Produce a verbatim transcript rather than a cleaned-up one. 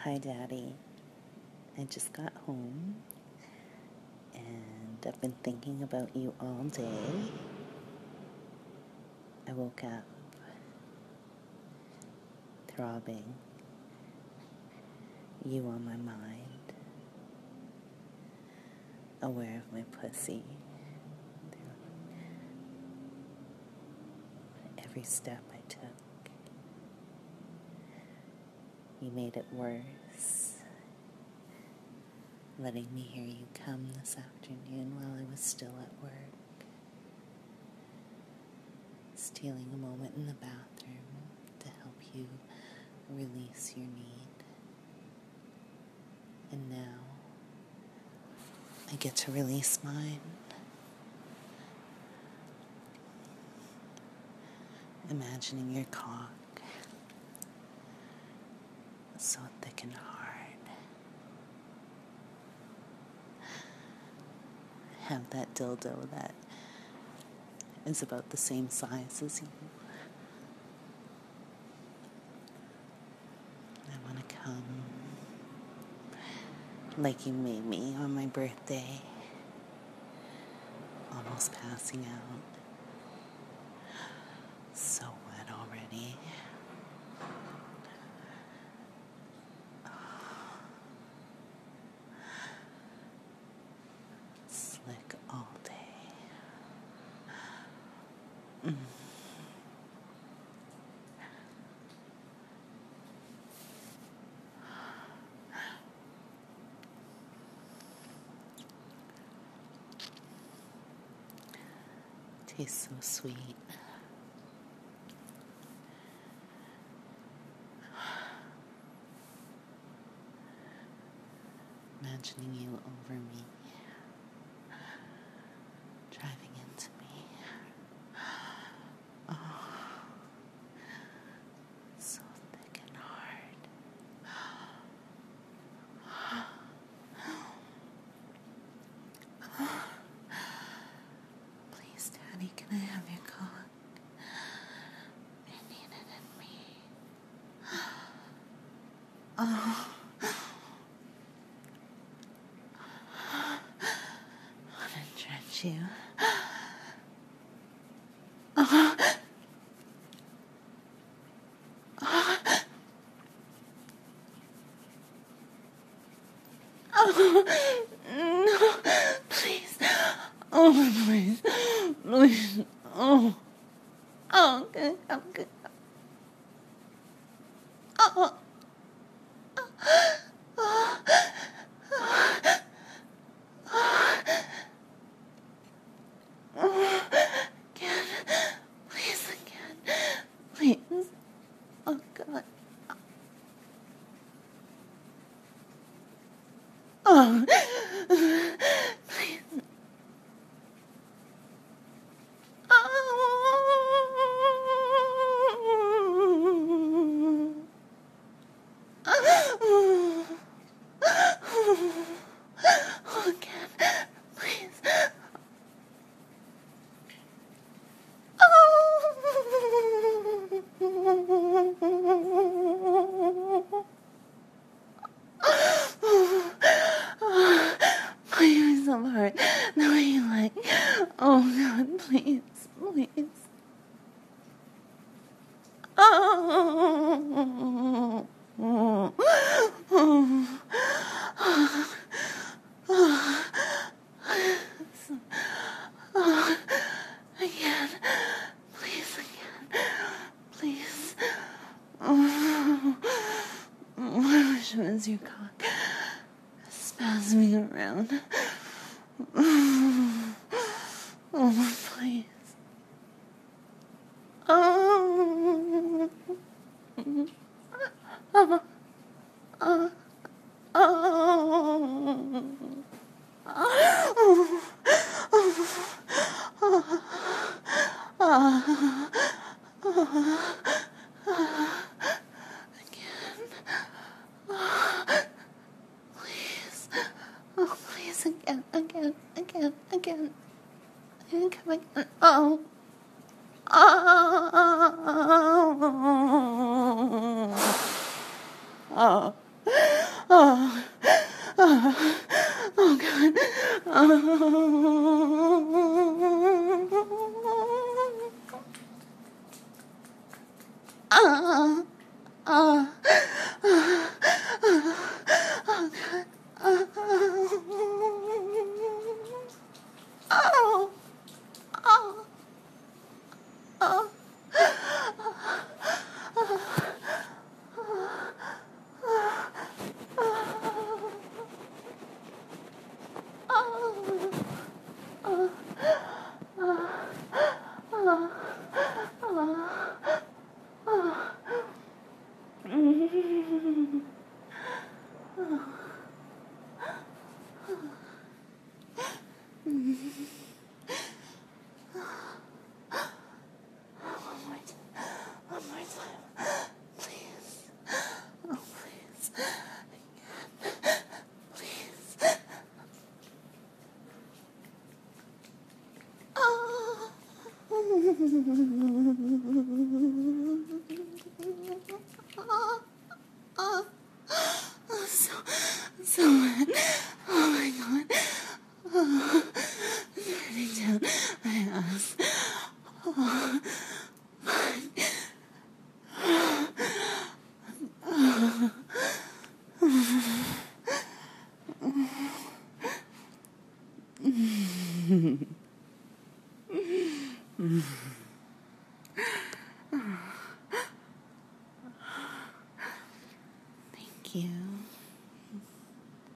Hi, Daddy. I just got home and I've been thinking about you all day. I woke up throbbing, you on my mind, aware of my pussy. Every step I took, you made it worse, letting me hear you come this afternoon while I was still at work, stealing a moment in the bathroom to help you release your need. And now I get to release mine. Imagining your cock so thick and hard. Have that dildo that is about the same size as you. I want to come like you made me on my birthday, almost passing out. So wet already. Slick all day. Mm. Tastes so sweet. Imagining you over me, driving into me. Oh, so thick and hard. Please, Daddy, can I have your cock? I need it in me. Oh. You. Oh. Oh. Oh. No, please. Oh, please. Please. Oh. Oh, good. I'm good. Oh. Oh. Again. Please, again. Please. Oh, God. Oh. Please. So hard. The way you like. Oh God, please, please. Oh. Oh. Oh. Oh. Oh. Again. Please, again. Please. Oh. I wish it was your cock spasming around. Oh, oh, please. Oh. Oh. Oh. Oh. Oh. Oh. Again. Please. Oh, please, again, again, again, again. And come again. Oh. Oh. Oh. Oh, oh, oh God. Oh, oh, oh, oh God. Oh, oh, oh, oh. One more time, please. Oh, please. Please. Oh. Oh. Oh. Oh, so, so wet. Oh my God. Oh. Running down my ass. Oh.